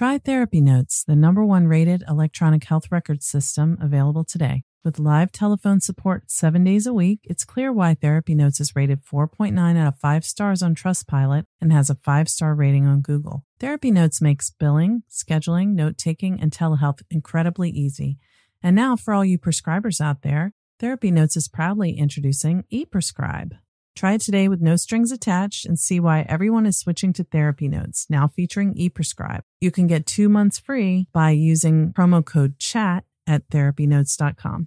Try Therapy Notes, the #1 rated electronic health record system available today. With live telephone support 7 days a week, it's clear why Therapy Notes is rated 4.9 out of 5 stars on Trustpilot and has a 5-star rating on Google. Therapy Notes makes billing, scheduling, note-taking, and telehealth incredibly easy. And now, for all you prescribers out there, Therapy Notes is proudly introducing ePrescribe. Try it today with no strings attached and see why everyone is switching to Therapy Notes, now featuring ePrescribe. You can get 2 months free by using promo code CHAT at therapynotes.com.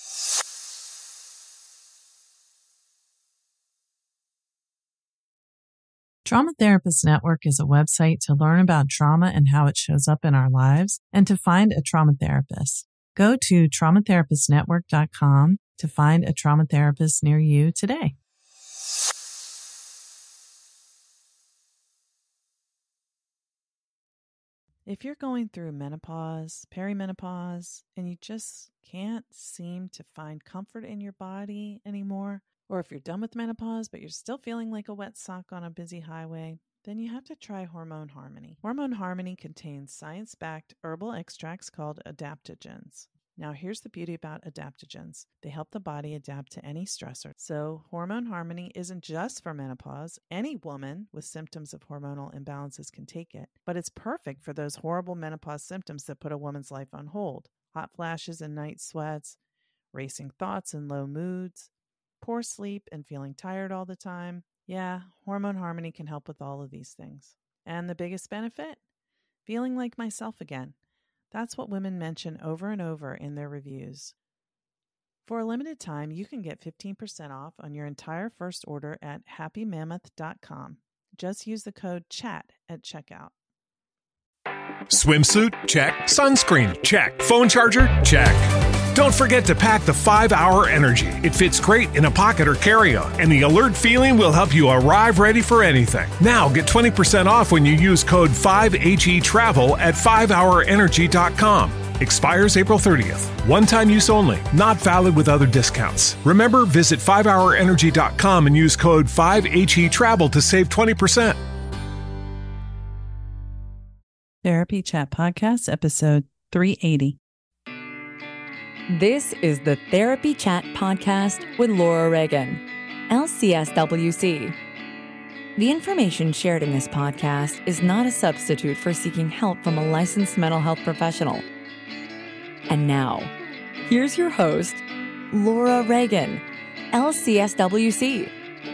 Trauma Therapist Network is a website to learn about trauma and how it shows up in our lives and to find a trauma therapist. Go to traumatherapistnetwork.com to find a trauma therapist near you today. If you're going through menopause, perimenopause, and you just can't seem to find comfort in your body anymore, or if you're done with menopause but you're still feeling like a wet sock on a busy highway, then you have to try Hormone Harmony. Hormone Harmony contains science-backed herbal extracts called adaptogens. Now, here's the beauty about adaptogens. They help the body adapt to any stressor. So, Hormone Harmony isn't just for menopause. Any woman with symptoms of hormonal imbalances can take it. But it's perfect for those horrible menopause symptoms that put a woman's life on hold. Hot flashes and night sweats, racing thoughts and low moods, poor sleep and feeling tired all the time. Yeah, Hormone Harmony can help with all of these things. And the biggest benefit? Feeling like myself again. That's what women mention over and over in their reviews. For a limited time, you can get 15% off on your entire first order at happymammoth.com. Just use the code CHAT at checkout. Swimsuit? Check. Sunscreen? Check. Phone charger? Check. Don't forget to pack the 5-Hour Energy. It fits great in a pocket or carry-on, and the alert feeling will help you arrive ready for anything. Now get 20% off when you use code 5HETRAVEL at 5hourenergy.com. Expires April 30th. One-time use only. Not valid with other discounts. Remember, visit 5hourenergy.com and use code 5HETRAVEL to save 20%. Therapy Chat Podcast, episode 380. This is the Therapy Chat Podcast with Laura Reagan, LCSWC. The information shared in this podcast is not a substitute for seeking help from a licensed mental health professional. And now, here's your host, Laura Reagan, LCSWC.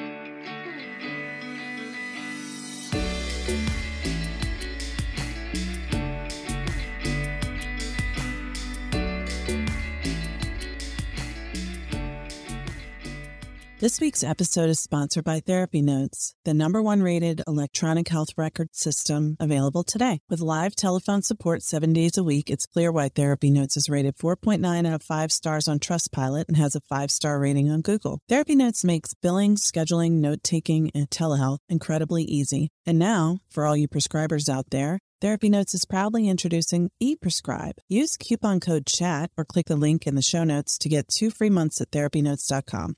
This week's episode is sponsored by Therapy Notes, the #1 rated electronic health record system available today. With live telephone support 7 days a week, it's clear why Therapy Notes is rated 4.9 out of 5 stars on Trustpilot and has a 5-star rating on Google. Therapy Notes makes billing, scheduling, note-taking, and telehealth incredibly easy. And now, for all you prescribers out there, Therapy Notes is proudly introducing ePrescribe. Use coupon code CHAT or click the link in the show notes to get 2 free months at therapynotes.com.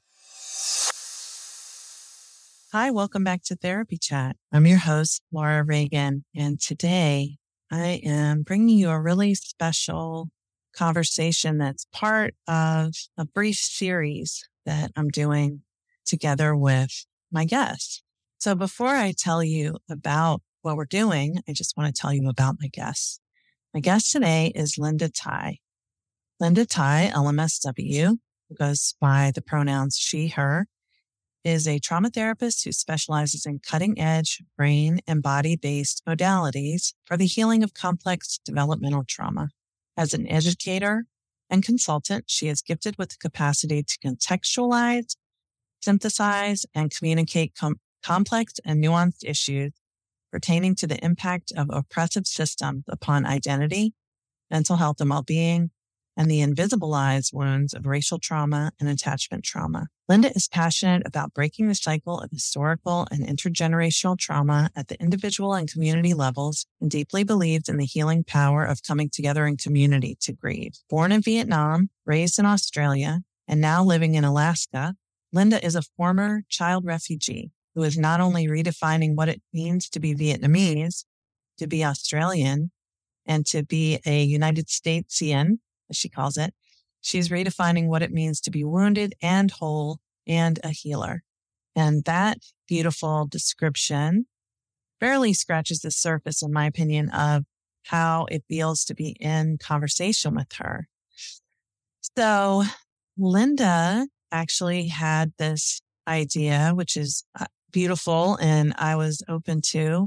Hi, welcome back to Therapy Chat. I'm your host, Laura Reagan, and today I am bringing you a really special conversation that's part of a brief series that I'm doing together with my guests. So before I tell you about what we're doing, I just want to tell you about my guests. My guest today is Linda Tighe. Linda Tighe, LMSW, who goes by the pronouns she, her, is a trauma therapist who specializes in cutting-edge brain and body-based modalities for the healing of complex developmental trauma. As an educator and consultant, she is gifted with the capacity to contextualize, synthesize, and communicate complex and nuanced issues pertaining to the impact of oppressive systems upon identity, mental health and well-being, and the invisibilized wounds of racial trauma and attachment trauma. Linda is passionate about breaking the cycle of historical and intergenerational trauma at the individual and community levels and deeply believes in the healing power of coming together in community to grieve. Born in Vietnam, raised in Australia, and now living in Alaska, Linda is a former child refugee who is not only redefining what it means to be Vietnamese, to be Australian, and to be a United Statesian, as she calls it. She's redefining what it means to be wounded and whole and a healer. And that beautiful description barely scratches the surface, in my opinion, of how it feels to be in conversation with her. So Linda actually had this idea, which is beautiful, and I was open to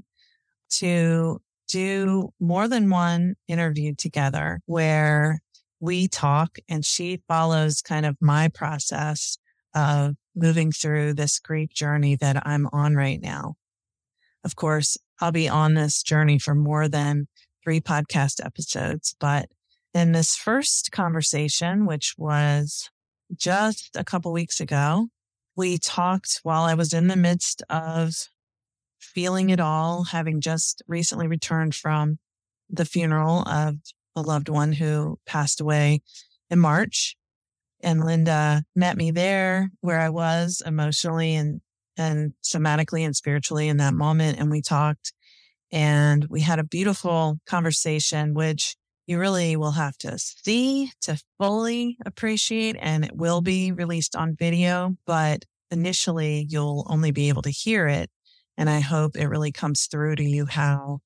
do more than one interview together where we talk and she follows kind of my process of moving through this grief journey that I'm on right now. Of course, I'll be on this journey for more than 3 podcast episodes, but in this first conversation, which was just a couple weeks ago, we talked while I was in the midst of feeling it all, having just recently returned from the funeral of a loved one who passed away in March. And Linda met me there where I was emotionally and somatically and spiritually in that moment. And we talked and we had a beautiful conversation, which you really will have to see to fully appreciate. And it will be released on video, but initially you'll only be able to hear it. And I hope it really comes through to you how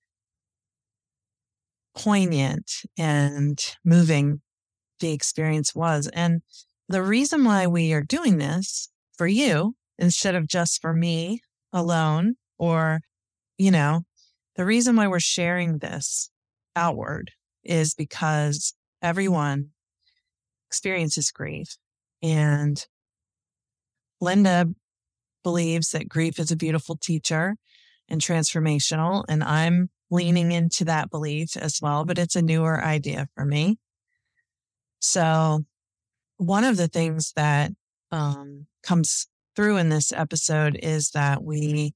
poignant and moving the experience was. And the reason why we are doing this for you instead of just for me alone, or, the reason why we're sharing this outward is because everyone experiences grief. And Linda believes that grief is a beautiful teacher and transformational. And I'm leaning into that belief as well, but it's a newer idea for me. So one of the things that comes through in this episode is that we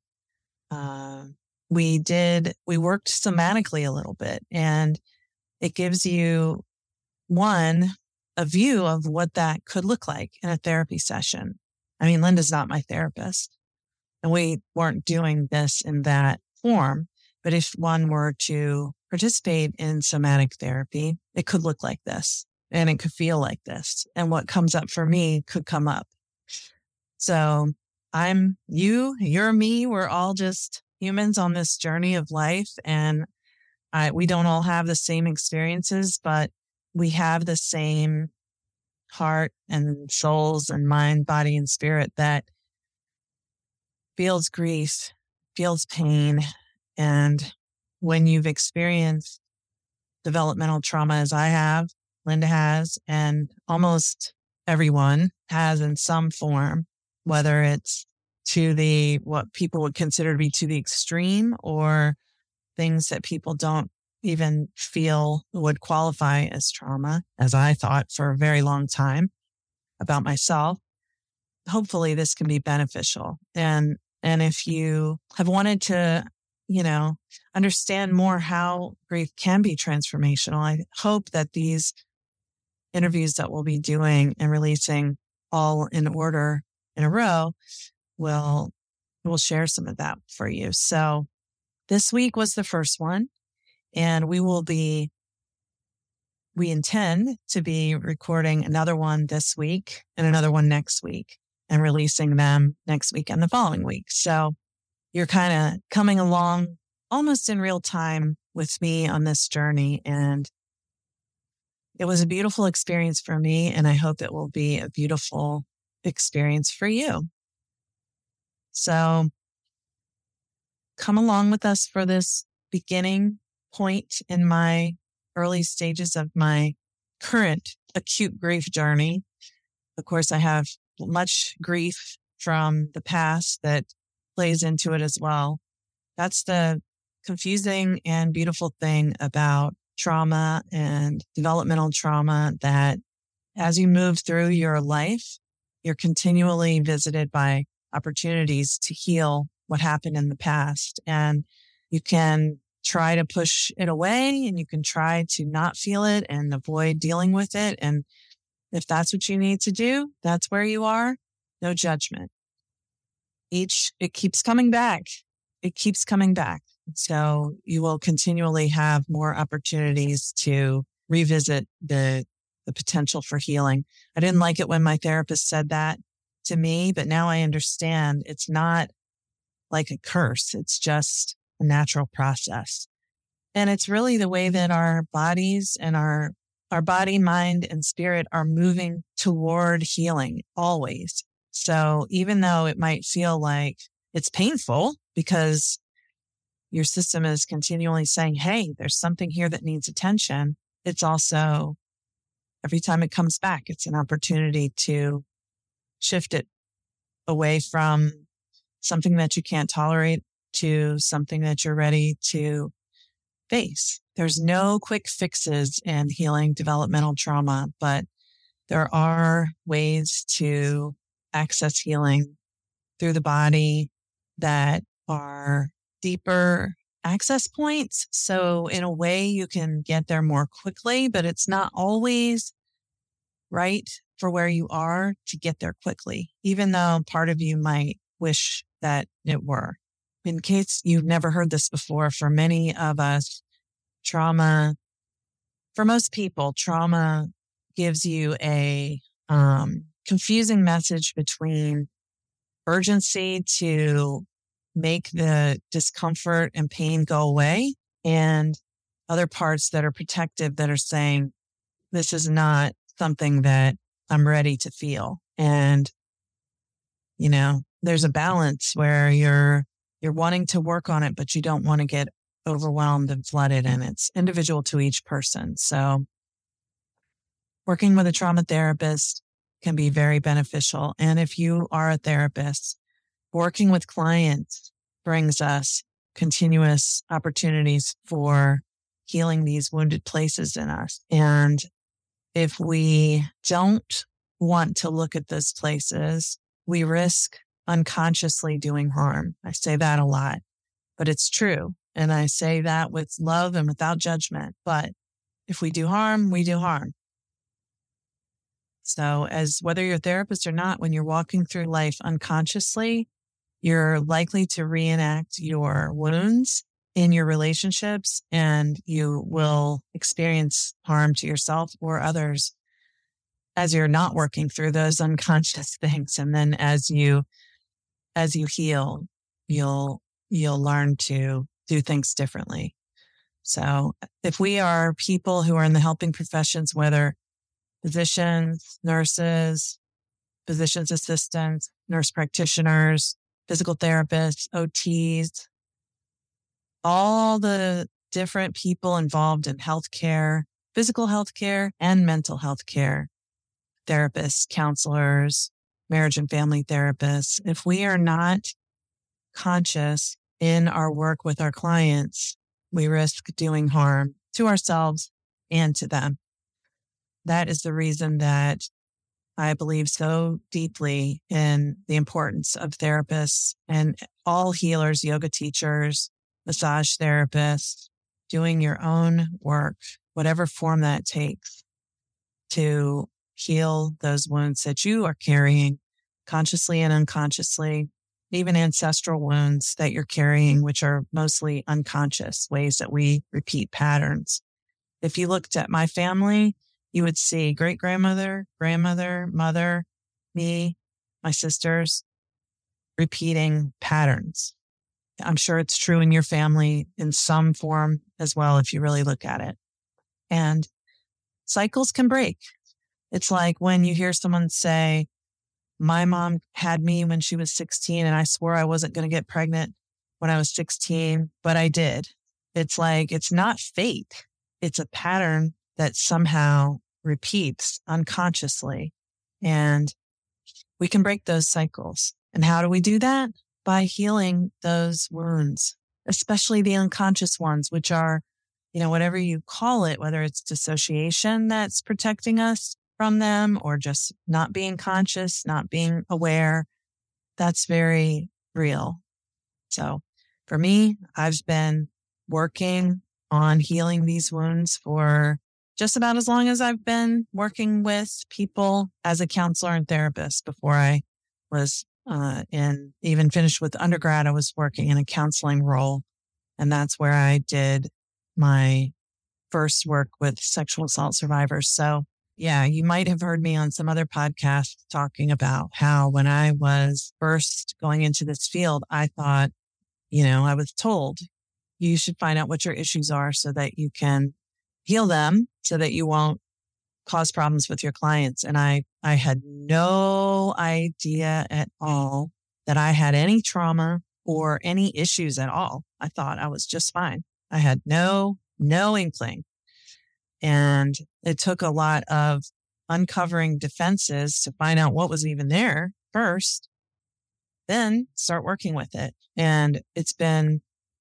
worked somatically a little bit, and it gives you a view of what that could look like in a therapy session. I mean, Linda's not my therapist, and we weren't doing this in that form. But if one were to participate in somatic therapy, it could look like this and it could feel like this. And what comes up for me could come up. So I'm you, you're me. We're all just humans on this journey of life. And we don't all have the same experiences, but we have the same heart and souls and mind, body, and spirit that feels grief, feels pain. And when you've experienced developmental trauma, as I have, Linda has, and almost everyone has in some form, whether it's to what people would consider to be to the extreme, or things that people don't even feel would qualify as trauma, as I thought for a very long time about myself. Hopefully this can be beneficial. And if you have wanted to, understand more how grief can be transformational, I hope that these interviews that we'll be doing and releasing all in order in a row will share some of that for you. So this week was the first one, and we intend to be recording another one this week and another one next week and releasing them next week and the following week. So you're kind of coming along almost in real time with me on this journey. And it was a beautiful experience for me, and I hope it will be a beautiful experience for you. So come along with us for this beginning point in my early stages of my current acute grief journey. Of course, I have much grief from the past that plays into it as well. That's the confusing and beautiful thing about trauma and developmental trauma, that as you move through your life, you're continually visited by opportunities to heal what happened in the past. And you can try to push it away, and you can try to not feel it and avoid dealing with it. And if that's what you need to do, that's where you are. No judgment. It keeps coming back. It keeps coming back. So you will continually have more opportunities to revisit the potential for healing. I didn't like it when my therapist said that to me, but now I understand it's not like a curse. It's just a natural process. And it's really the way that our bodies and our body, mind, and spirit are moving toward healing always. So even though it might feel like it's painful because your system is continually saying, hey, there's something here that needs attention, it's also, every time it comes back, it's an opportunity to shift it away from something that you can't tolerate to something that you're ready to face. There's no quick fixes in healing developmental trauma, but there are ways to access healing through the body that are deeper access points. So in a way, you can get there more quickly, but it's not always right for where you are to get there quickly, even though part of you might wish that it were. In case you've never heard this before, for many of us, trauma, for most people, trauma gives you a confusing message between urgency to make the discomfort and pain go away and other parts that are protective that are saying, this is not something that I'm ready to feel. And, you know, there's a balance where you're wanting to work on it, but you don't want to get overwhelmed and flooded, and it's individual to each person. So working with a trauma therapist can be very beneficial. And if you are a therapist, working with clients brings us continuous opportunities for healing these wounded places in us. And if we don't want to look at those places, we risk unconsciously doing harm. I say that a lot, but it's true. And I say that with love and without judgment. But if we do harm, we do harm. So as whether you're a therapist or not, when you're walking through life unconsciously, you're likely to reenact your wounds in your relationships, and you will experience harm to yourself or others as you're not working through those unconscious things. And then as you heal, you'll learn to do things differently. So if we are people who are in the helping professions, whether physicians, nurses, physician's assistants, nurse practitioners, physical therapists, OTs, all the different people involved in healthcare, physical healthcare and mental health care, therapists, counselors, marriage and family therapists, if we are not conscious in our work with our clients, we risk doing harm to ourselves and to them. That is the reason that I believe so deeply in the importance of therapists and all healers, yoga teachers, massage therapists, doing your own work, whatever form that takes, to heal those wounds that you are carrying consciously and unconsciously, even ancestral wounds that you're carrying, which are mostly unconscious ways that we repeat patterns. If you looked at my family, you would see great-grandmother, grandmother, mother, me, my sisters, repeating patterns. I'm sure it's true in your family in some form as well, if you really look at it. And cycles can break. It's like when you hear someone say, my mom had me when she was 16 and I swore I wasn't going to get pregnant when I was 16, but I did. It's like, it's not fate. It's a pattern that somehow repeats unconsciously. And we can break those cycles. And how do we do that? By healing those wounds, especially the unconscious ones, which are, whatever you call it, whether it's dissociation that's protecting us from them or just not being conscious, not being aware, that's very real. So for me, I've been working on healing these wounds for just about as long as I've been working with people as a counselor and therapist. Before I was even finished with undergrad, I was working in a counseling role And that's where I did my first work with sexual assault survivors. So yeah, you might have heard me on some other podcasts talking about how when I was first going into this field, I thought, I was told you should find out what your issues are so that you can heal them so that you won't cause problems with your clients. And I had no idea at all that I had any trauma or any issues at all. I thought I was just fine. I had no inkling. And it took a lot of uncovering defenses to find out what was even there first, then start working with it. And it's been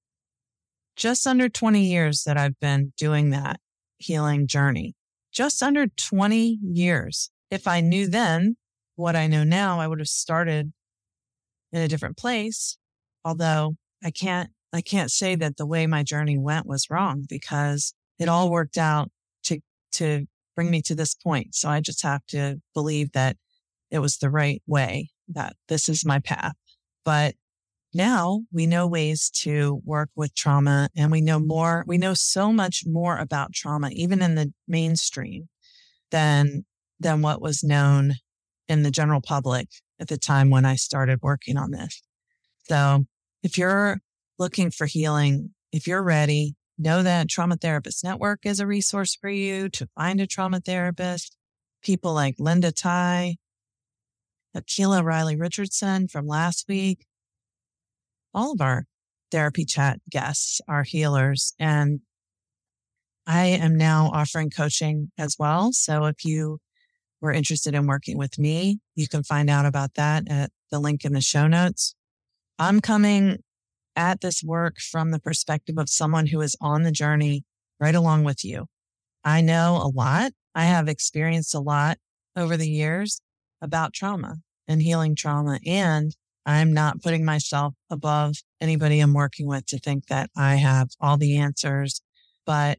just under 20 years that I've been doing that healing journey. Just under 20 years. If I knew then what I know now, I would have started in a different place. Although I can't say that the way my journey went was wrong, because it all worked out to bring me to this point. So I just have to believe that it was the right way, that this is my path. But now we know ways to work with trauma, and we know so much more about trauma, even in the mainstream, than what was known in the general public at the time when I started working on this. So if you're looking for healing, if you're ready, know that Trauma Therapist Network is a resource for you to find a trauma therapist. People like Linda Ty, Akila Riley Richardson from last week. All of our therapy chat guests are healers, and I am now offering coaching as well. So if you were interested in working with me, you can find out about that at the link in the show notes. I'm coming at this work from the perspective of someone who is on the journey right along with you. I know a lot. I have experienced a lot over the years about trauma and healing trauma, and I'm not putting myself above anybody I'm working with to think that I have all the answers. But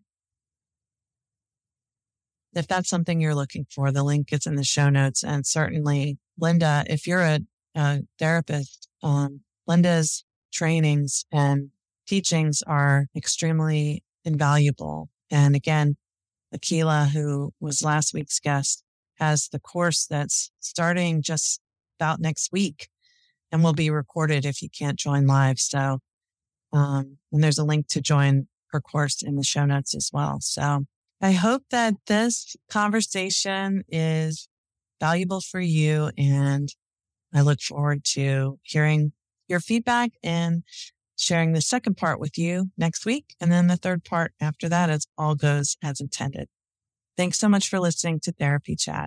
if that's something you're looking for, the link is in the show notes. And certainly, Linda, if you're a therapist, Linda's trainings and teachings are extremely invaluable. And again, Akila, who was last week's guest, has the course that's starting just about next week and will be recorded if you can't join live. So, and there's a link to join her course in the show notes as well. So I hope that this conversation is valuable for you, and I look forward to hearing your feedback and sharing the second part with you next week. And then the third part after that, as all goes as intended. Thanks so much for listening to Therapy Chat.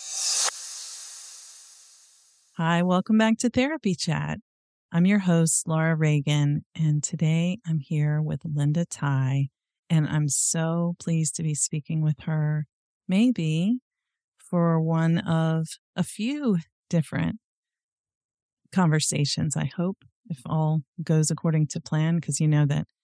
Hi, welcome back to Therapy Chat. I'm your host, Laura Reagan, and today I'm here with Linda Ty, and I'm so pleased to be speaking with her, maybe for one of a few different conversations, I hope, if all goes according to plan, because you know that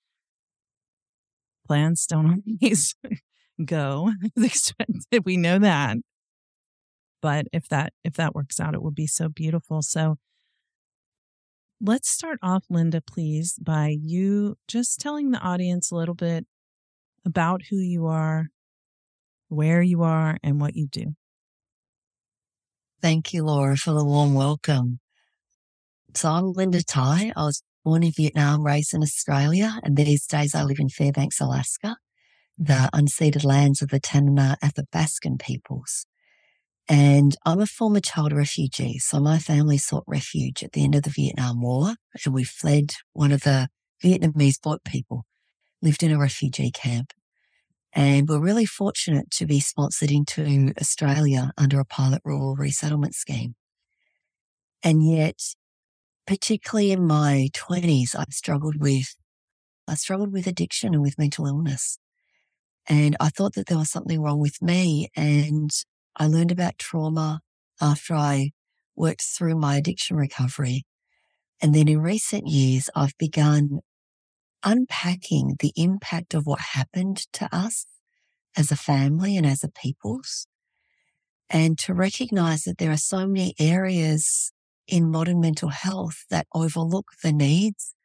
plans don't always go as expected. We know that. But if that works out, it will be so beautiful. So let's start off, Linda, please, by you just telling the audience a little bit about who you are, where you are, and what you do. Thank you, Laura, for the warm welcome. So I'm Linda Ty. I was born in Vietnam, raised in Australia, and these days I live in Fairbanks, Alaska, the unceded lands of the Tanana Athabascan peoples. And I'm a former child refugee. So my family sought refuge at the end of the Vietnam War, and we fled. One of the Vietnamese boat people lived in a refugee camp. And we're really fortunate to be sponsored into Australia under a pilot rural resettlement scheme. And yet, particularly in my 20s, I struggled with addiction and with mental illness. And I thought that there was something wrong with me. And I learned about trauma after I worked through my addiction recovery. And then in recent years, I've begun unpacking the impact of what happened to us as a family and as a peoples, and to recognize that there are so many areas in modern mental health that overlook the needs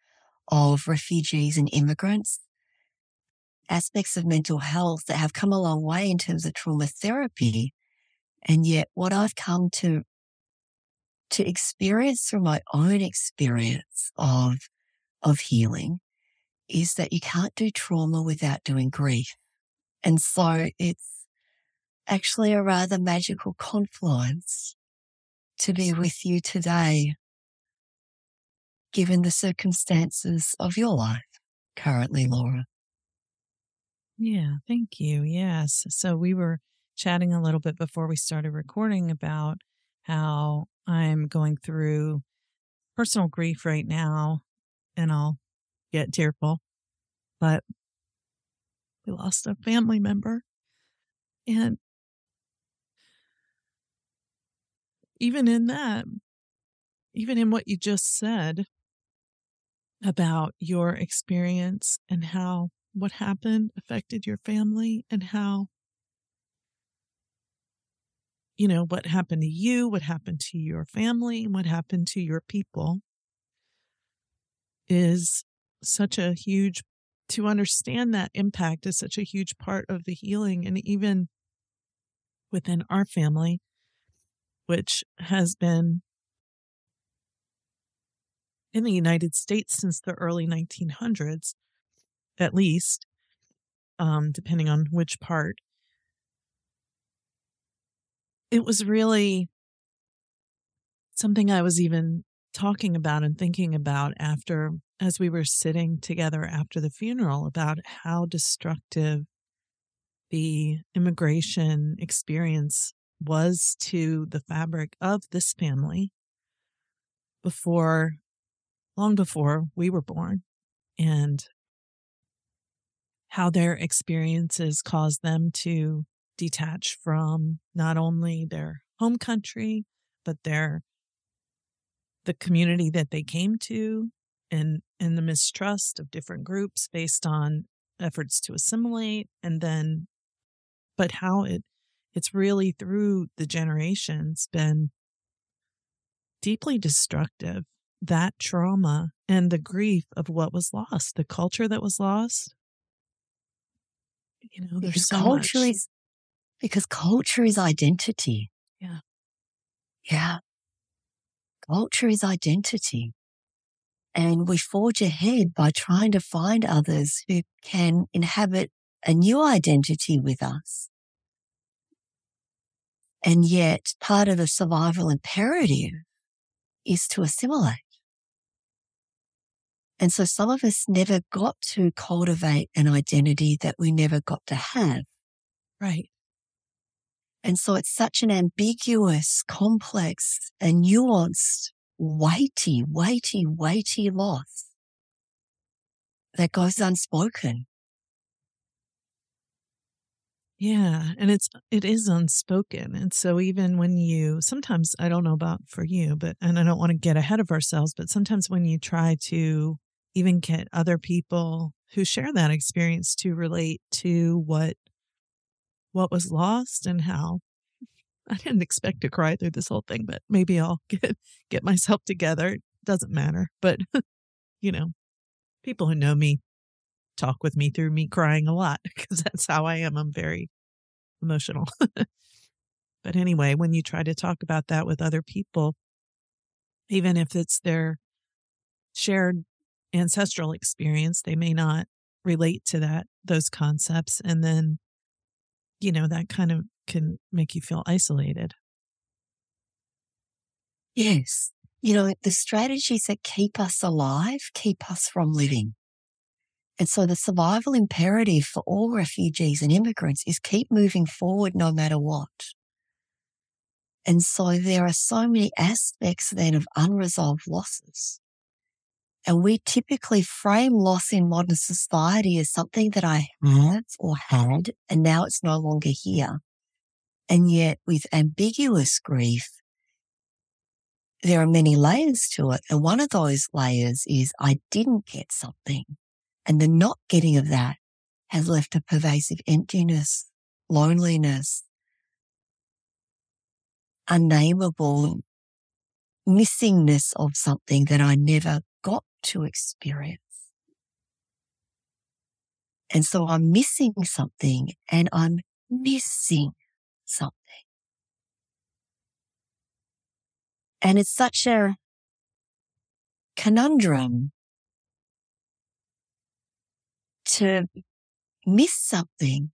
of refugees and immigrants, aspects of mental health that have come a long way in terms of trauma therapy. And yet what I've come to experience through my own experience of healing is that you can't do trauma without doing grief. And so it's actually a rather magical confluence to be with you today, given the circumstances of your life currently, Laura. Yeah, thank you. Yes. So we were chatting a little bit before we started recording about how I'm going through personal grief right now, and I'll get tearful, but we lost a family member. And even in that, even in what you just said about your experience and how what happened affected your family and how, you know, what happened to you, what happened to your family, and what happened to your people is such a huge, to understand that impact is such a huge part of the healing. And even within our family, which has been in the United States since the early 1900s, at least, depending on which part, it was really something I was even talking about and thinking about as we were sitting together after the funeral, about how destructive the immigration experience was to the fabric of this family long before we were born, and how their experiences caused them to detach from not only their home country, but the community that they came to, and the mistrust of different groups based on efforts to assimilate. And then, but how it's really through the generations been deeply destructive, that trauma and the grief of what was lost, the culture that was lost. You know, there's so much. Because culture is identity. Yeah. Yeah. Culture is identity. And we forge ahead by trying to find others who can inhabit a new identity with us. And yet part of the survival imperative is to assimilate. And so some of us never got to cultivate an identity that we never got to have. Right. And so it's such an ambiguous, complex, and nuanced, weighty loss that goes unspoken. Yeah. And it is unspoken. And so even when sometimes, I don't know about for you, and I don't want to get ahead of ourselves, but sometimes when you try to even get other people who share that experience to relate to what was lost and how, I didn't expect to cry through this whole thing, but maybe I'll get myself together. It doesn't matter. But, you know, people who know me talk with me through me crying a lot because that's how I am. I'm very emotional. But anyway, when you try to talk about that with other people, even if it's their shared ancestral experience, they may not relate to those concepts. And then, you know, that kind of can make you feel isolated. Yes. You know, the strategies that keep us alive keep us from living. And so the survival imperative for all refugees and immigrants is keep moving forward no matter what. And so there are so many aspects then of unresolved losses. And we typically frame loss in modern society as something that I have or had, and now it's no longer here. And yet with ambiguous grief, there are many layers to it. And one of those layers is I didn't get something. And the not getting of that has left a pervasive emptiness, loneliness, unnameable missingness of something that I never got to experience. And so I'm missing something and I'm missing something. And it's such a conundrum to miss something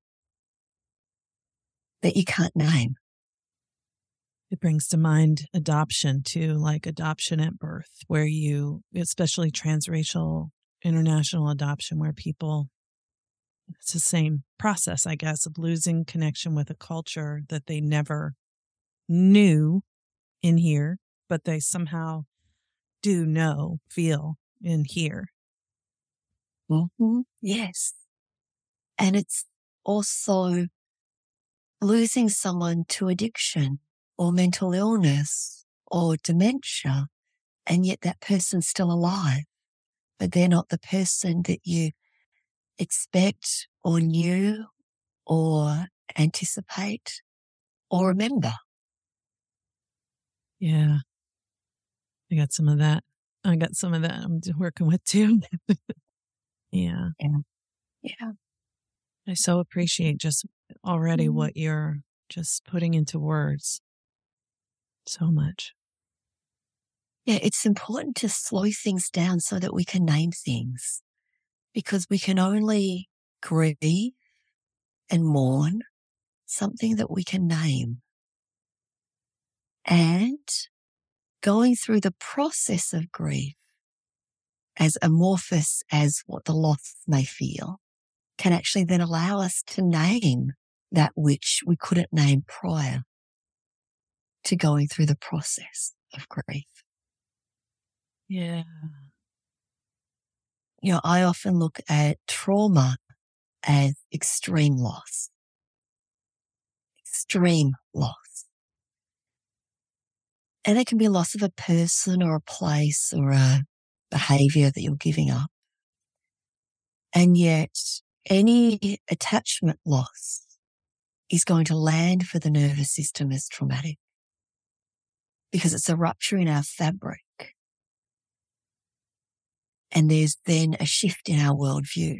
that you can't name. It brings to mind adoption too, like adoption at birth, where especially transracial international adoption, where it's the same process, I guess, of losing connection with a culture that they never knew in here, but they somehow do know, feel in here. Mm-hmm. Yes. And it's also losing someone to addiction or mental illness or dementia, and yet that person's still alive, but they're not the person that you expect or knew or anticipate or remember. Yeah. I got some of that I'm working with too. Yeah. Yeah. I so appreciate just already what you're just putting into words. So much. Yeah, it's important to slow things down so that we can name things, because we can only grieve and mourn something that we can name. And going through the process of grief, as amorphous as what the loss may feel, can actually then allow us to name that which we couldn't name prior to going through the process of grief. Yeah. You know, I often look at trauma as extreme loss. Extreme loss. And it can be loss of a person or a place or a behavior that you're giving up. And yet any attachment loss is going to land for the nervous system as traumatic, because it's a rupture in our fabric. And there's then a shift in our worldview.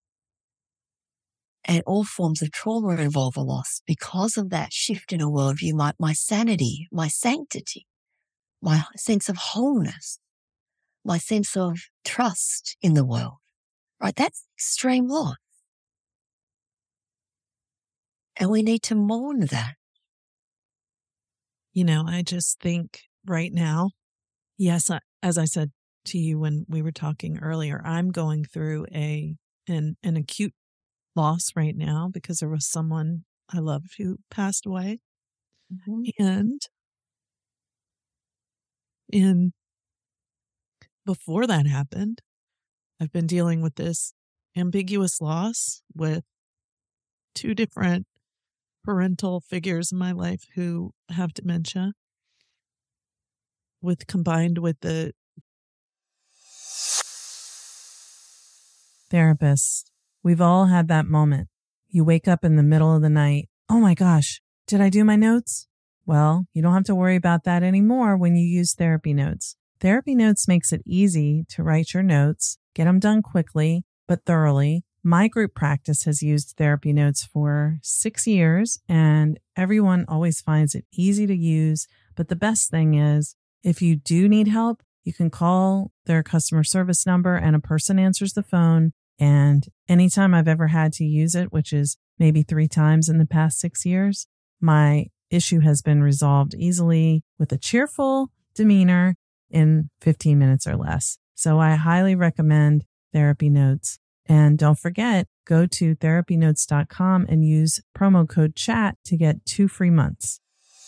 And all forms of trauma involve a loss because of that shift in a worldview. My sanity, my sanctity, my sense of wholeness, my sense of trust in the world, right? That's extreme loss. And we need to mourn that. You know, I just think right now, yes, as I said to you when we were talking earlier, I'm going through an acute loss right now because there was someone I loved who passed away. Mm-hmm. And before that happened, I've been dealing with this ambiguous loss with two different parental figures in my life who have dementia, combined with the therapist. We've all had that moment. You wake up in the middle of the night. Oh my gosh, did I do my notes? Well, you don't have to worry about that anymore when you use Therapy Notes. Therapy Notes makes it easy to write your notes, get them done quickly, but thoroughly. My group practice has used Therapy Notes for 6 years, and everyone always finds it easy to use. But the best thing is, if you do need help, you can call their customer service number and a person answers the phone. And anytime I've ever had to use it, which is maybe 3 times in the past 6 years, my issue has been resolved easily with a cheerful demeanor in 15 minutes or less. So I highly recommend Therapy Notes. And don't forget, go to therapynotes.com and use promo code CHAT to get 2 free months.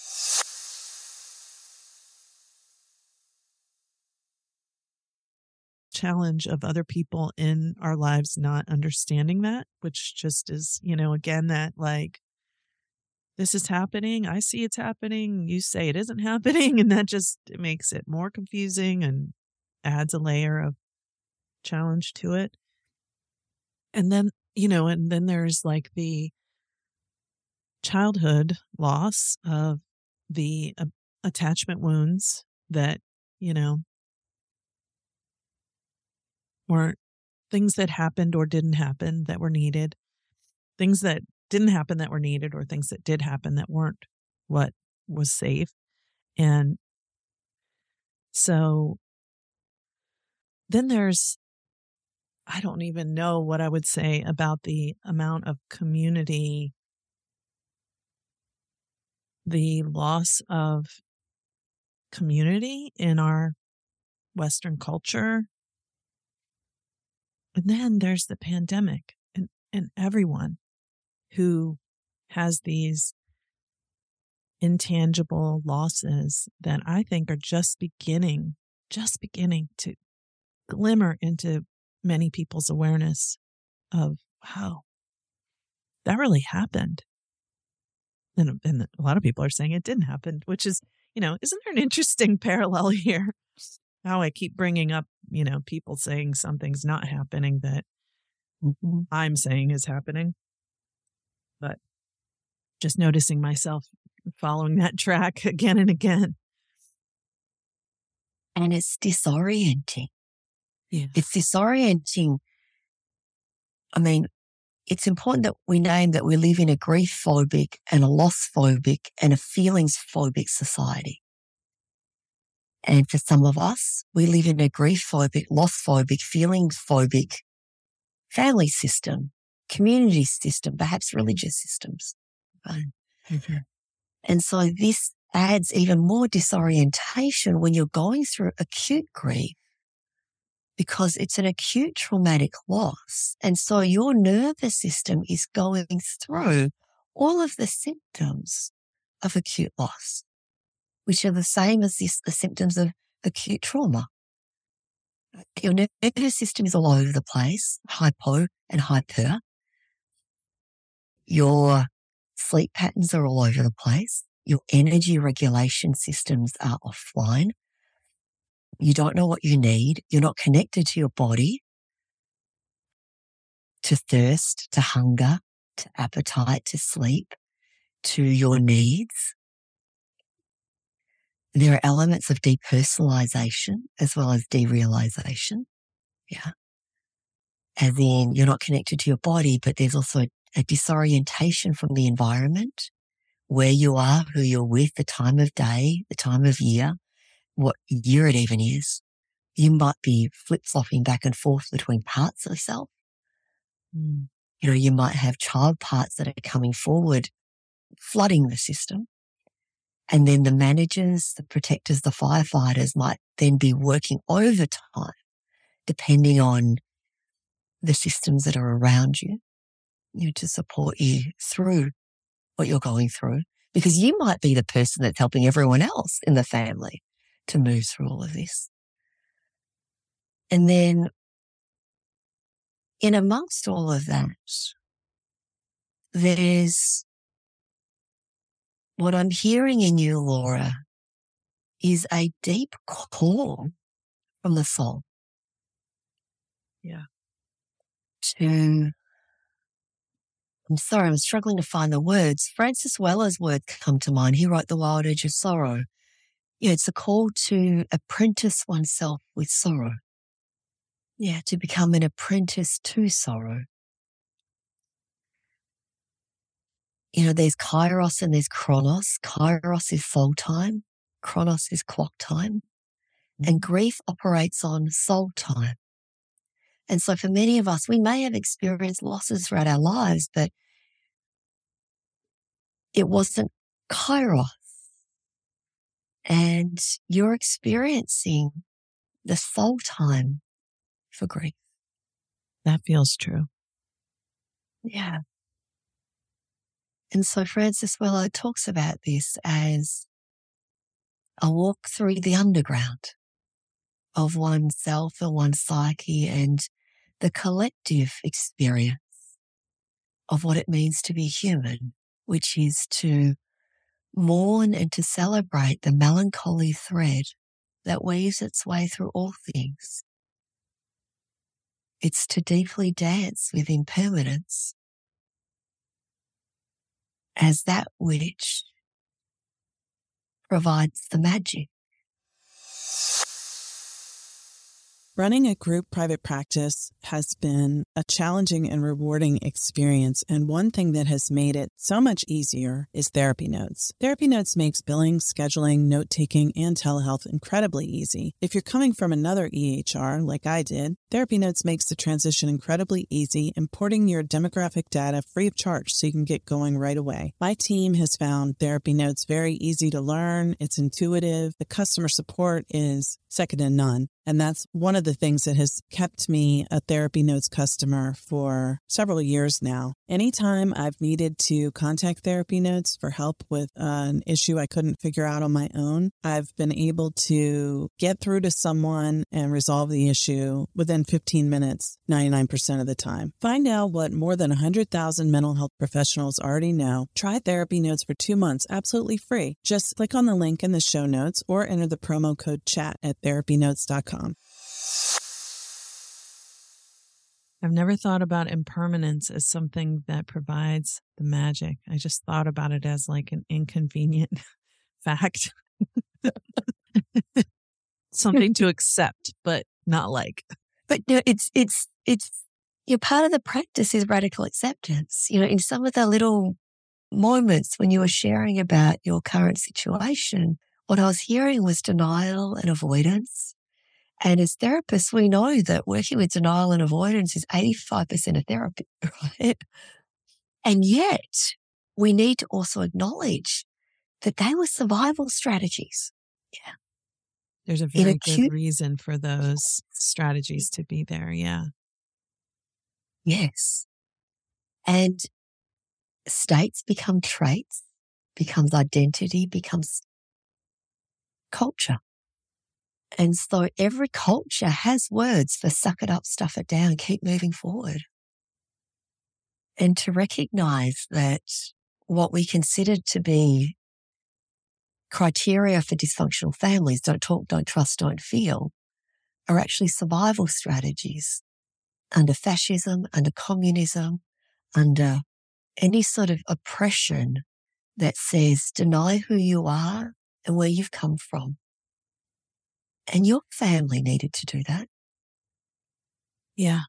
Challenge of other people in our lives not understanding that, which just is, again, that like, this is happening. I see it's happening. You say it isn't happening. And that just makes it more confusing and adds a layer of challenge to it. And then, there's like the childhood loss of the attachment wounds that, weren't things that happened or didn't happen that were needed, things that didn't happen that were needed, or things that did happen that weren't what was safe. And so then I don't even know what I would say about the amount of community, the loss of community in our Western culture. And then there's the pandemic and everyone who has these intangible losses that I think are just beginning to glimmer into many people's awareness of, wow, that really happened. And a lot of people are saying it didn't happen, which is, isn't there an interesting parallel here? How I keep bringing up, people saying something's not happening that I'm saying is happening. But just noticing myself following that track again and again. And it's disorienting. Yeah. It's disorienting. I mean, it's important that we name that we live in a grief-phobic and a loss-phobic and a feelings-phobic society. And for some of us, we live in a grief-phobic, loss-phobic, feelings-phobic family system, community system, perhaps religious systems. Mm-hmm. And so this adds even more disorientation when you're going through acute grief, because it's an acute traumatic loss. And so your nervous system is going through all of the symptoms of acute loss, which are the same as the symptoms of acute trauma. Your nervous system is all over the place, hypo and hyper. Your sleep patterns are all over the place. Your energy regulation systems are offline. You don't know what you need. You're not connected to your body, to thirst, to hunger, to appetite, to sleep, to your needs. There are elements of depersonalization as well as derealization. Yeah. As in, you're not connected to your body, but there's also a disorientation from the environment, where you are, who you're with, the time of day, the time of year, what year it even is. You might be flip-flopping back and forth between parts of self. You might have child parts that are coming forward, flooding the system. And then the managers, the protectors, the firefighters might then be working overtime, depending on the systems that are around you, to support you through what you're going through. Because you might be the person that's helping everyone else in the family to move through all of this. And then in amongst all of that, there's what I'm hearing in you, Laura, is a deep call from the soul. Yeah. I'm sorry, I'm struggling to find the words. Francis Weller's words come to mind. He wrote The Wild Edge of Sorrow. It's a call to apprentice oneself with sorrow. Yeah, to become an apprentice to sorrow. There's Kairos and there's Chronos. Kairos is soul time. Chronos is clock time. And grief operates on soul time. And so for many of us, we may have experienced losses throughout our lives, but it wasn't Kairos. And you're experiencing the soul time for grief. That feels true. Yeah. And so Francis Weller talks about this as a walk through the underground of oneself and one's psyche and the collective experience of what it means to be human, which is to mourn and to celebrate the melancholy thread that weaves its way through all things. It's to deeply dance with impermanence as that which provides the magic. Running a group private practice has been a challenging and rewarding experience, and one thing that has made it so much easier is Therapy Notes. Therapy Notes makes billing, scheduling, note-taking, and telehealth incredibly easy. If you're coming from another EHR, like I did, Therapy Notes makes the transition incredibly easy, importing your demographic data free of charge so you can get going right away. My team has found Therapy Notes very easy to learn. It's intuitive. The customer support is second to none. And that's one of the things that has kept me a Therapy Notes customer for several years now. Anytime I've needed to contact Therapy Notes for help with an issue I couldn't figure out on my own, I've been able to get through to someone and resolve the issue within 15 minutes, 99% of the time. Find out what more than 100,000 mental health professionals already know. Try Therapy Notes for 2 months absolutely free. Just click on the link in the show notes or enter the promo code CHAT at therapynotes.com. I've never thought about impermanence as something that provides the magic. I just thought about it as like an inconvenient fact. Something to accept, but not like. But it's part of the practice is radical acceptance. In some of the little moments when you were sharing about your current situation, what I was hearing was denial and avoidance. And as therapists, we know that working with denial and avoidance is 85% of therapy, right? And yet we need to also acknowledge that they were survival strategies. Yeah. There's a very good reason for those strategies to be there. Yeah. Yes. And states become traits, becomes identity, becomes culture. And so every culture has words for suck it up, stuff it down, keep moving forward. And to recognize that what we considered to be criteria for dysfunctional families, don't talk, don't trust, don't feel, are actually survival strategies under fascism, under communism, under any sort of oppression that says deny who you are and where you've come from. And your family needed to do that. Yeah.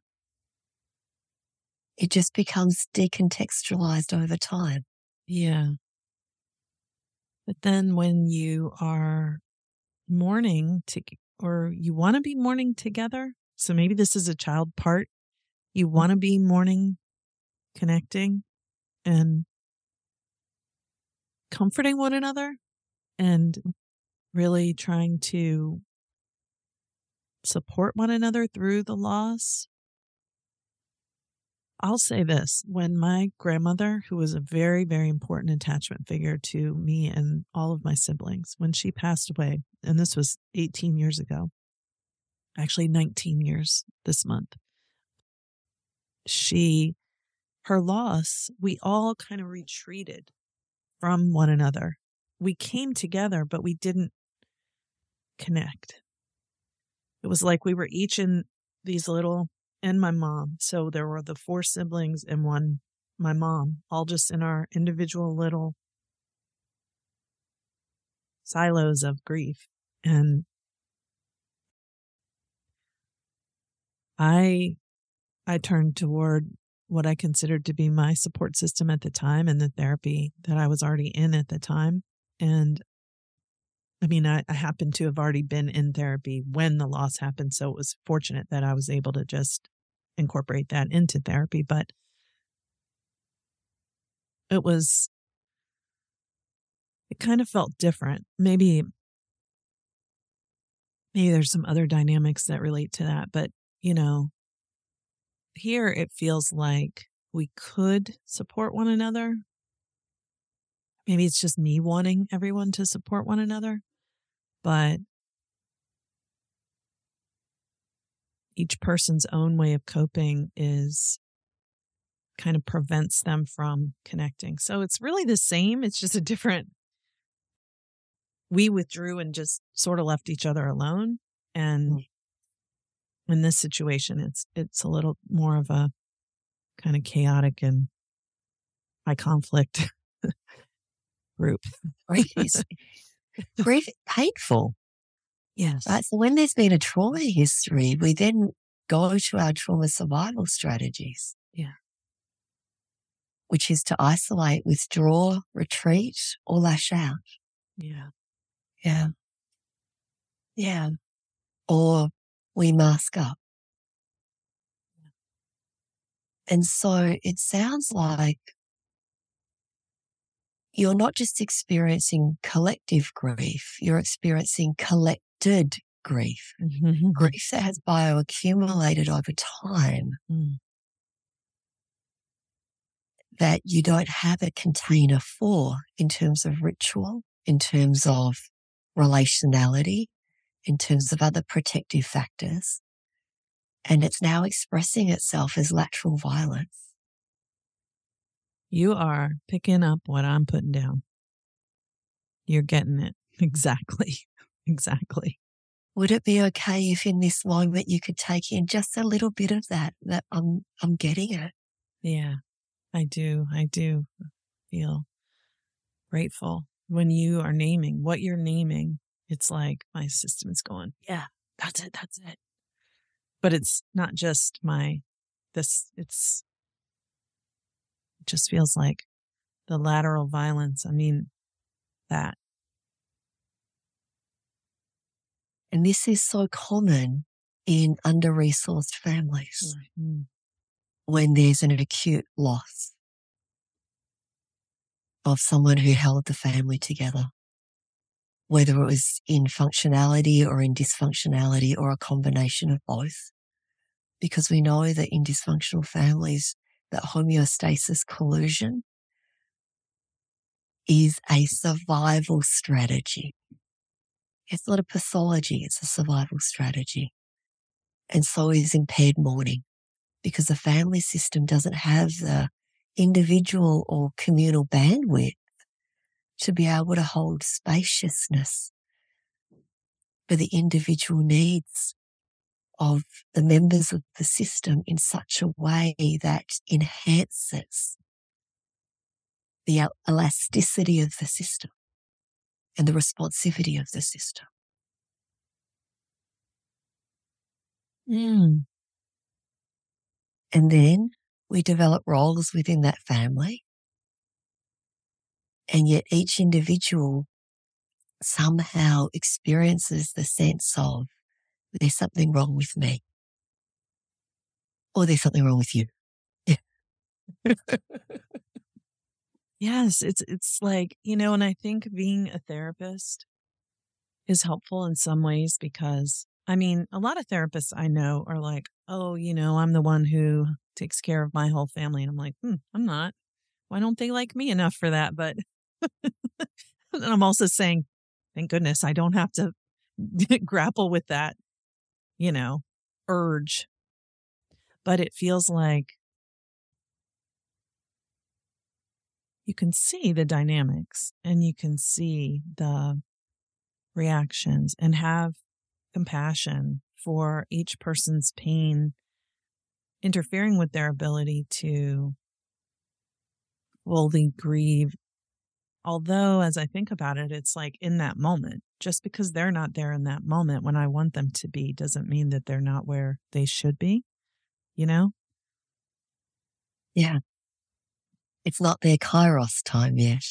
It just becomes decontextualized over time. Yeah. But then when you are mourning or you want to be mourning together, so maybe this is a child part, you want to be mourning, connecting, and comforting one another, and really trying to support one another through the loss. I'll say this, when my grandmother, who was a very, very important attachment figure to me and all of my siblings, when she passed away, and this was 18 years ago, actually 19 years this month, her loss, we all kind of retreated from one another. We came together, but we didn't connect. It was like we were each in these little, and my mom. So there were the 4 siblings and my mom, all just in our individual little silos of grief. And I turned toward what I considered to be my support system at the time and the therapy that I was already in at the time. And I mean, I happened to have already been in therapy when the loss happened. So it was fortunate that I was able to just incorporate that into therapy. But it kind of felt different. Maybe there's some other dynamics that relate to that. But, here it feels like we could support one another. Maybe it's just me wanting everyone to support one another, but each person's own way of coping kind of prevents them from connecting. So it's really the same. It's just a different, we withdrew and just sort of left each other alone. And in this situation, it's a little more of a kind of chaotic and high conflict group. Grief is painful. Yes. Right? So when there's been a trauma history, we then go to our trauma survival strategies. Yeah. Which is to isolate, withdraw, retreat, or lash out. Yeah. Yeah. Yeah. Or we mask up. And so it sounds like you're not just experiencing collective grief, you're experiencing collected grief. Mm-hmm. Grief that has bioaccumulated over time that you don't have a container for in terms of ritual, in terms of relationality, in terms of other protective factors. And it's now expressing itself as lateral violence. You are picking up what I'm putting down. You're getting it. Exactly. Exactly. Would it be okay if in this moment you could take in just a little bit of that I'm getting it? Yeah, I do. I do feel grateful when you are naming what you're naming. It's like my system is going, yeah, that's it. That's it. But it's not just it just feels like the lateral violence. I mean, that. And this is so common in under-resourced families when there's an acute loss of someone who held the family together, whether it was in functionality or in dysfunctionality or a combination of both. Because we know that in dysfunctional families, that homeostasis collusion is a survival strategy. It's not a pathology, it's a survival strategy. And so is impaired mourning, because the family system doesn't have the individual or communal bandwidth to be able to hold spaciousness for the individual needs of the members of the system in such a way that enhances the elasticity of the system and the responsivity of the system. And then we develop roles within that family, and yet each individual somehow experiences the sense of there's something wrong with me, or there's something wrong with you. Yes, it's like, and I think being a therapist is helpful in some ways because, I mean, a lot of therapists I know are like, oh, I'm the one who takes care of my whole family. And I'm like, I'm not. Why don't they like me enough for that? But and I'm also saying, thank goodness I don't have to grapple with that, urge. But it feels like you can see the dynamics and you can see the reactions and have compassion for each person's pain interfering with their ability to fully grieve. Although, as I think about it, it's like in that moment, just because they're not there in that moment when I want them to be, doesn't mean that they're not where they should be, Yeah. It's not their Kairos time yet.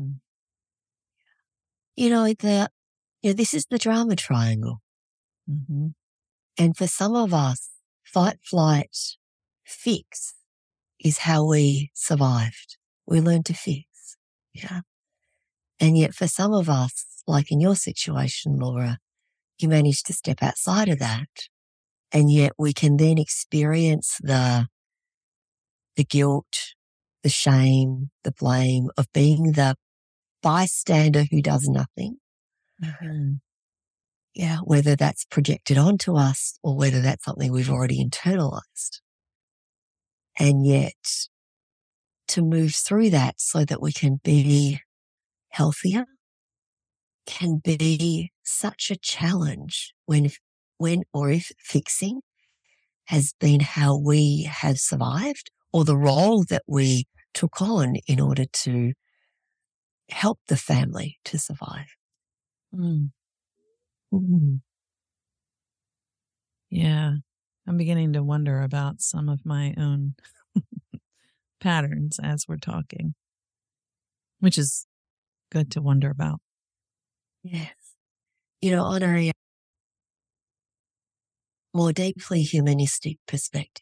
This is the drama triangle. Mm-hmm. And for some of us, fight, flight, fix is how we survived. We learned to fix. Yeah. And yet for some of us, like in your situation, Laura, you managed to step outside of that. And yet we can then experience the guilt, the shame, the blame of being the bystander who does nothing. Mm-hmm. Yeah, whether that's projected onto us or whether that's something we've already internalized. And yet to move through that so that we can be healthier can be such a challenge when or if fixing has been how we have survived, or the role that we took on in order to help the family to survive. Yeah. I'm beginning to wonder about some of my own patterns as we're talking, which is good to wonder about. Yes. On a more deeply humanistic perspective,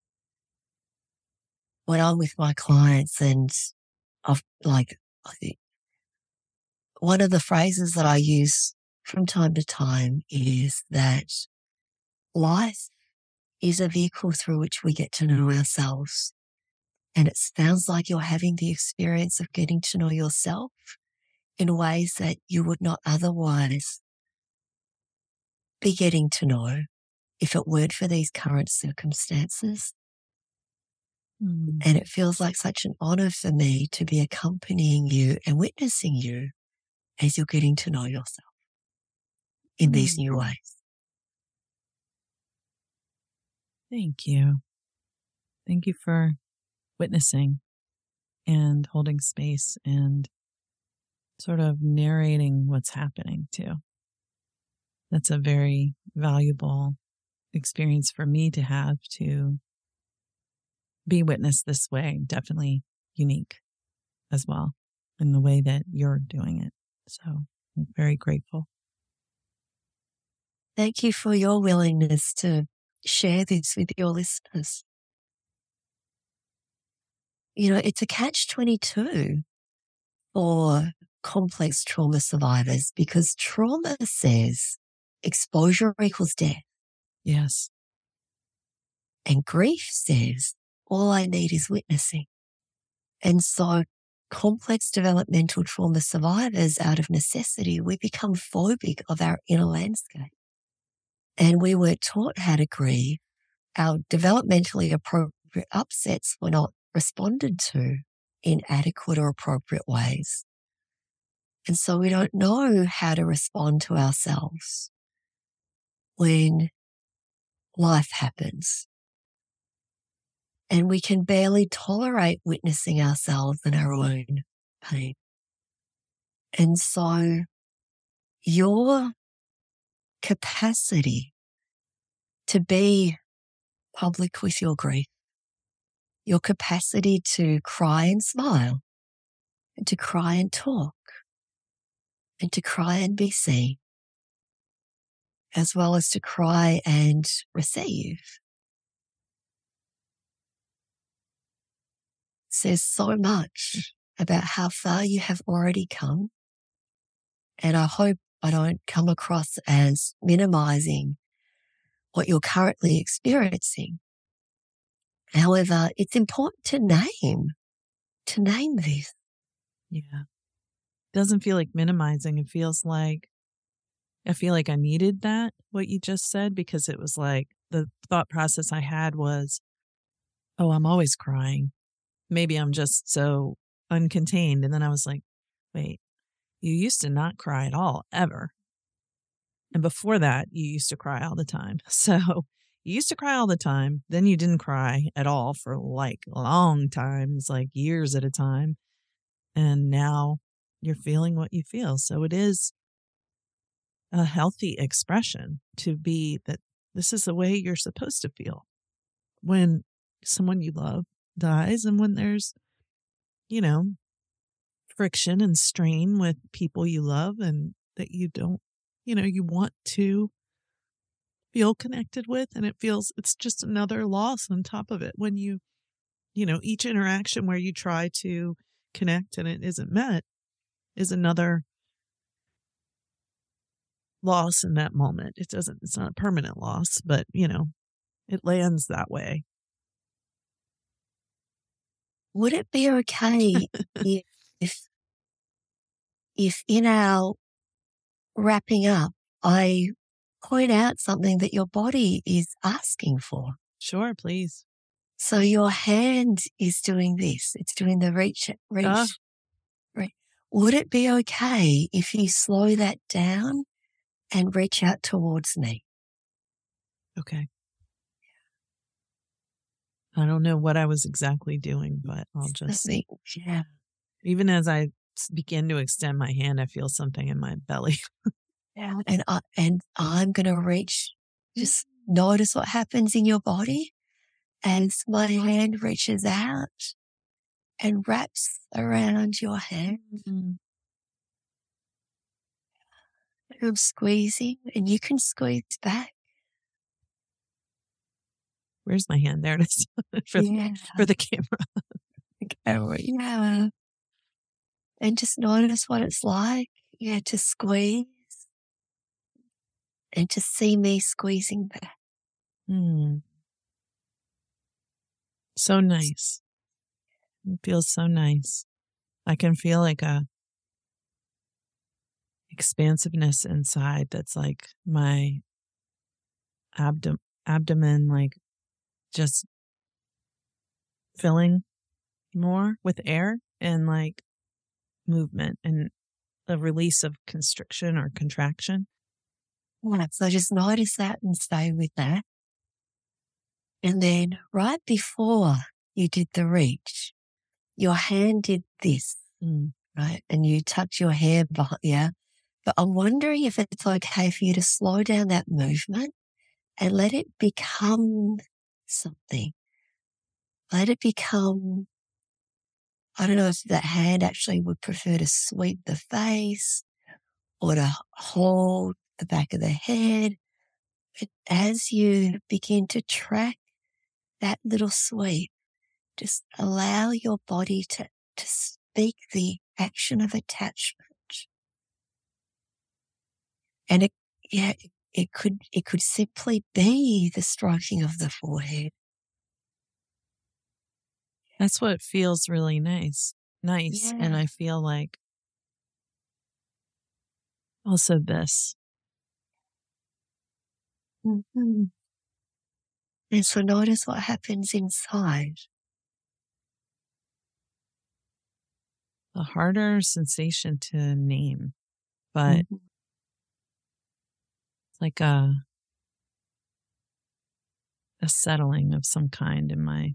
when I'm with my clients and I think one of the phrases that I use from time to time is that life is a vehicle through which we get to know ourselves. And it sounds like you're having the experience of getting to know yourself in ways that you would not otherwise be getting to know if it weren't for these current circumstances. And it feels like such an honor for me to be accompanying you and witnessing you as you're getting to know yourself in these new ways. Thank you. Thank you for witnessing and holding space and sort of narrating what's happening too. That's a very valuable experience for me to have, to be witnessed this way. Definitely unique as well in the way that you're doing it. So I'm very grateful. Thank you for your willingness to share this with your listeners. It's a catch-22 for complex trauma survivors because trauma says exposure equals death. Yes. And grief says all I need is witnessing. And so complex developmental trauma survivors, out of necessity, we become phobic of our inner landscape. And we weren't taught how to grieve. Our developmentally appropriate upsets were not responded to in adequate or appropriate ways. And so we don't know how to respond to ourselves when life happens. And we can barely tolerate witnessing ourselves and our own pain. And so your capacity to be public with your grief, your capacity to cry and smile, and to cry and talk, and to cry and be seen, as well as to cry and receive, says so much about how far you have already come. And I hope I don't come across as minimizing what you're currently experiencing. However, it's important to name this. Yeah. It doesn't feel like minimizing. It feels like, I feel like I needed that, what you just said, because it was like the thought process I had was, oh, I'm always crying. Maybe I'm just so uncontained. And then I was like, wait, you used to not cry at all, ever. And before that, you used to cry all the time. So you used to cry all the time. Then you didn't cry at all for like long times, like years at a time. And now you're feeling what you feel. So it is a healthy expression to be that this is the way you're supposed to feel when someone you love dies and when there's, friction and strain with people you love and that you don't, you want to feel connected with. And it's just another loss on top of it when each interaction where you try to connect and it isn't met is another loss in that moment. It's not a permanent loss, but it lands that way. Would it be okay if in our wrapping up, I point out something that your body is asking for? Sure, please. So your hand is doing this. It's doing the reach. Right. Would it be okay if you slow that down and reach out towards me? Okay. I don't know what I was exactly doing, but I'll just, even as I begin to extend my hand, I feel something in my belly. Yeah. And I'm going to reach just notice what happens in your body as my hand reaches out and wraps around your hand. Mm-hmm. I'm squeezing, and you can squeeze back. Where's my hand? There it is. for the camera. Yeah. And just notice what it's like, to squeeze and to see me squeezing back. So nice. It feels so nice. I can feel like a expansiveness inside that's like my abdomen, like just filling more with air and like movement and a release of constriction or contraction. Yeah, so just notice that and stay with that. And then right before you did the reach, your hand did this, right? And you tucked your hair behind, But I'm wondering if it's okay for you to slow down that movement and let it become something. Let it become, I don't know if that hand actually would prefer to sweep the face or to hold the back of the head. But as you begin to track that little sweep, just allow your body to speak the action of attachment. And it could simply be the stroking of the forehead. That's what feels really nice. Yeah. And I feel like also this. Mm-hmm. And so notice what happens inside. A harder sensation to name, but it's like a settling of some kind in my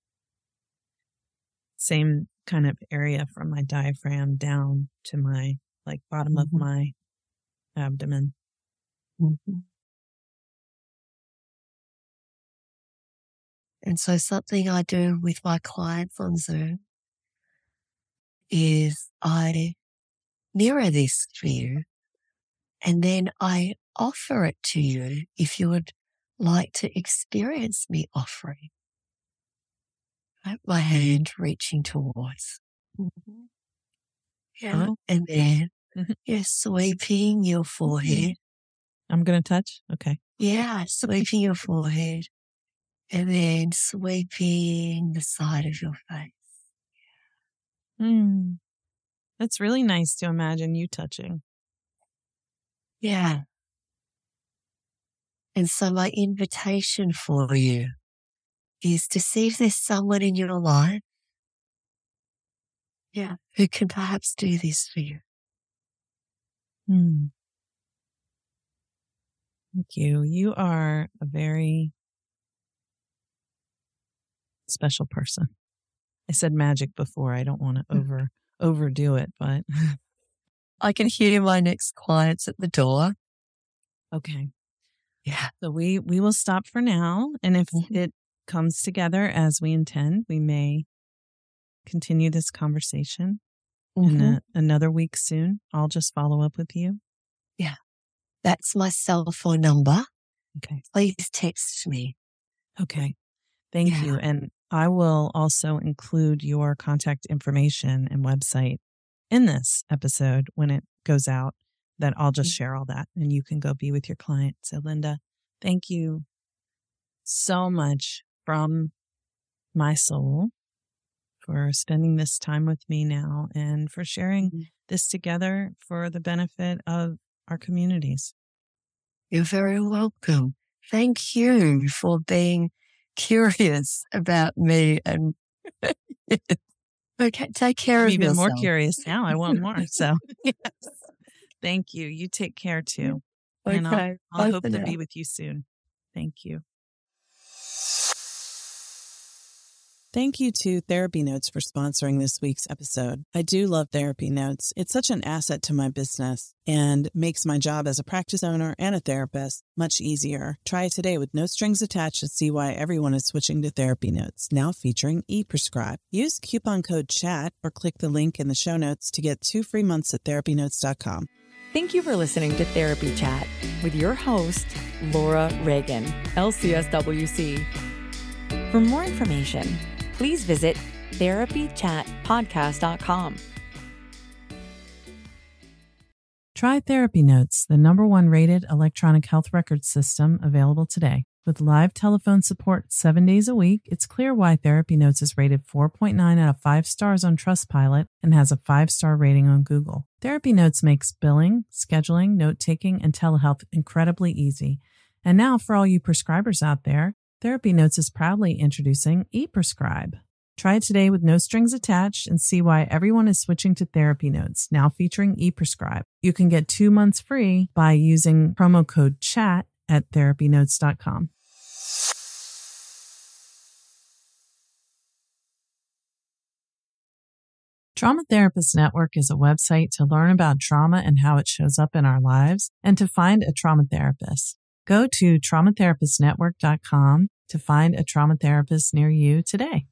same kind of area from my diaphragm down to my like bottom of my abdomen. Mm-hmm. And so something I do with my clients on Zoom is I mirror this for you, and then I offer it to you if you would like to experience me offering. Right? My hand reaching towards. Yeah. Oh. And then you're sweeping your forehead. I'm going to touch? Okay. Yeah, sweeping your forehead. And then sweeping the side of your face. That's really nice to imagine you touching. Yeah. And so my invitation for you is to see if there's someone in your life, who can perhaps do this for you. Thank you. You are a very special person. I said magic before. I don't want to overdo it, but I can hear my next clients at the door. Okay. Yeah. So we will stop for now. And if it comes together as we intend, we may continue this conversation in another week soon. I'll just follow up with you. Yeah. That's my cell phone number. Okay. Please text me. Okay. Thank you. And I will also include your contact information and website in this episode when it goes out, that I'll just share all that and you can go be with your client. So Linda, thank you so much from my soul for spending this time with me now and for sharing this together for the benefit of our communities. You're very welcome. Thank you for being curious about me and okay, take care of yourself. I'm even more curious now. I want more. So yes. Thank you. You take care too. Okay. And I'll hope to be with you soon. Thank you. Thank you to Therapy Notes for sponsoring this week's episode. I do love Therapy Notes. It's such an asset to my business and makes my job as a practice owner and a therapist much easier. Try it today with no strings attached and see why everyone is switching to Therapy Notes, now featuring ePrescribe. Use coupon code CHAT or click the link in the show notes to get 2 free months at therapynotes.com. Thank you for listening to Therapy Chat with your host, Laura Reagan, LCSWC. For more information, please visit therapychatpodcast.com. Try Therapy Notes, the #1 rated electronic health record system available today. With live telephone support 7 days a week, it's clear why Therapy Notes is rated 4.9 out of 5 stars on Trustpilot and has a 5-star rating on Google. Therapy Notes makes billing, scheduling, note-taking, and telehealth incredibly easy. And now, for all you prescribers out there, Therapy Notes is proudly introducing ePrescribe. Try it today with no strings attached and see why everyone is switching to Therapy Notes, now featuring ePrescribe. You can get 2 months free by using promo code CHAT at therapynotes.com. Trauma Therapist Network is a website to learn about trauma and how it shows up in our lives and to find a trauma therapist. Go to traumatherapistnetwork.com to find a trauma therapist near you today.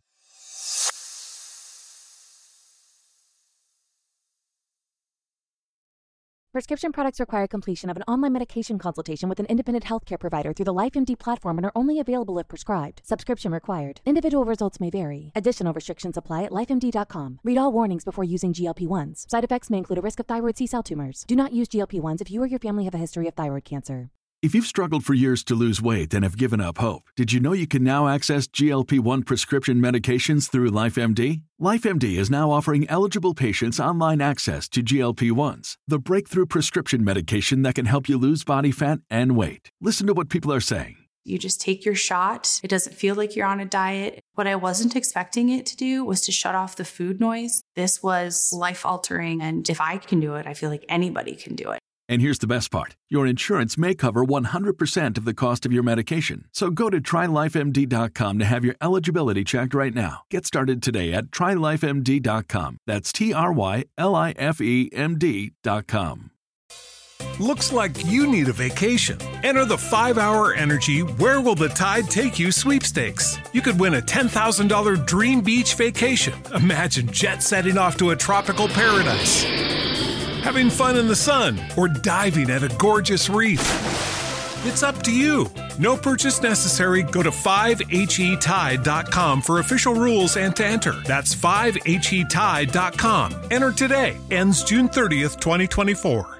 Prescription products require completion of an online medication consultation with an independent healthcare provider through the LifeMD platform and are only available if prescribed. Subscription required. Individual results may vary. Additional restrictions apply at lifemd.com. Read all warnings before using GLP-1s. Side effects may include a risk of thyroid C-cell tumors. Do not use GLP-1s if you or your family have a history of thyroid cancer. If you've struggled for years to lose weight and have given up hope, did you know you can now access GLP-1 prescription medications through LifeMD? LifeMD is now offering eligible patients online access to GLP-1s, the breakthrough prescription medication that can help you lose body fat and weight. Listen to what people are saying. You just take your shot. It doesn't feel like you're on a diet. What I wasn't expecting it to do was to shut off the food noise. This was life-altering, and if I can do it, I feel like anybody can do it. And here's the best part. Your insurance may cover 100% of the cost of your medication. So go to TryLifeMD.com to have your eligibility checked right now. Get started today at TryLifeMD.com. That's TryLifeMD.com. Looks like you need a vacation. Enter the 5-Hour Energy Where Will the Tide Take You sweepstakes. You could win a $10,000 dream beach vacation. Imagine jet setting off to a tropical paradise, having fun in the sun, or diving at a gorgeous reef. It's up to you. No purchase necessary. Go to 5HETide.com for official rules and to enter. That's 5HETide.com. Enter today. Ends June 30th, 2024.